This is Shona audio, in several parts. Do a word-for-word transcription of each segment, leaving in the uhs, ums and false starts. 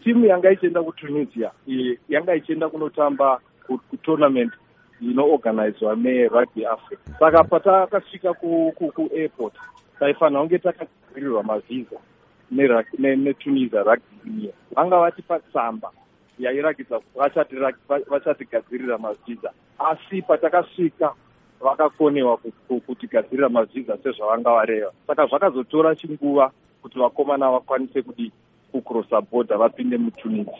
timu yanga ichienda kuTunisia yanga ichienda kunotamba kutournament inoorganizwa neRugby Africa. Saka patakasvika kuairport taifanira kunge takagadzirirwa mavhiza neTunisia Rugby Union. Vanga vatipa tsamba yairatidza kuti vachatigadzirira mavhiza, asi patakasvika vakakonewa kutigadzirira mavhiza sezvavanga vareva. Saka zvakazotora chinguva kuti vakomana vakwanise kudi kucrossa border vapinde muTunisia.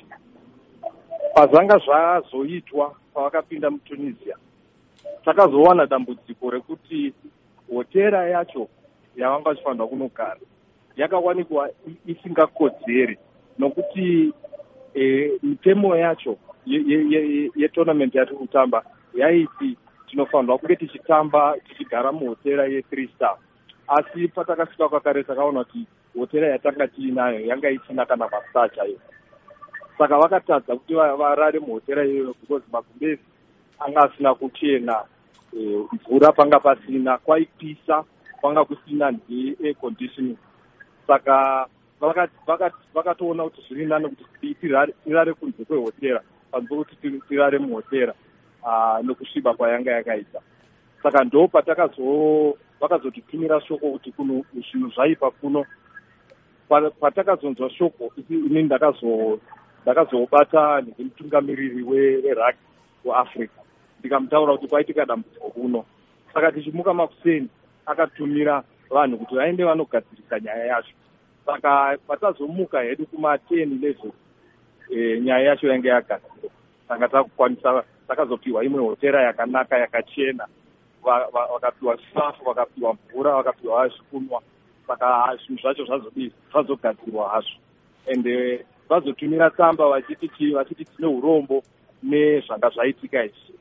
Pazvanga zvazoitwa pavakapinda muTunisia, takazowana dambudziko rekuti hotera yacho yavanga vachifanirwa kunogara yakawanikwa isingakodzeri, nokuti mitemo yacho yetournament yatiri kutamba yaiti tinofanirwa kunge tichitamba tichigara muhotera ye-three star, asi patakasvika kwakare takaona kuti hotera yatanga tiinayo yanga isina kana mastaa chaiwo. Saka vakatadza kuti varare muhotera iyoyo because magumbezi anga asina kuchena, mvura panga pasina, kwaipisa, panga kusina air conditioning. Saka vakatoona kuti zviri nani kuti tirare kunze kwehotera panze kuti tirare muhotera nokusviba kwayanga yakaita. Saka ndo patakazo vakazotitumira shoko kuti kuno zvinhu zvaipa kuno. Patakazonzwa shoko ini ndakazo ndakazobata nemutungamiriri werugby weAfrica ndikamutaura kuti kwaitika dambudziko kuno. Saka tichimuka makuseni akatumira vanhu kuti vaende vanogadzirisa nyaya yacho. Saka patazomuka hedu kuma ten eleven nyaya yacho yange yagadzirwa. Saka takukwanisa takazopiwa imwe hotera yakanaka yakachena, vakapiwa chikafu, vakapiwa mvura, vakapiwa zvekunwa. Saka zvinhu zvacho zvazodii zvazogadzirwa hazvo, ende vazotumira tsamba vachiti vachiti tine urombo nezvanga zvaitika izvi.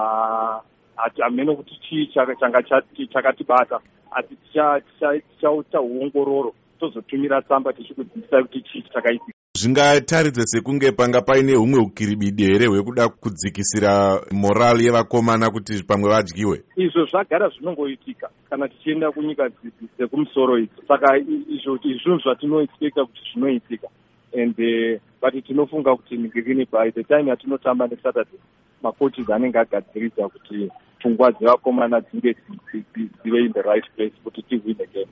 Hameno kuti chii changa chakatibata, asi tichaita uongororo tozotumira tsamba tichikudzidzisa kuti chii chakaitika. Zvingataridza sekunge panga paine humwe ukiribidi here hwekuda kudzikisira morali yevakomana kuti pamwe vadyiwe? Izvo zvagara zvinongoitika kana tichienda kunyika dzekumusoro idzi. Saka izvo izvunhu zvatinoexpecta kuti zvinoitika, and but tinofunga kuti ngirini by the time yatinotamba neSaturday makoches anenge agadziridza kuti pfungwa dzevakomana dzinge dzive in the right place kuti tiwine game.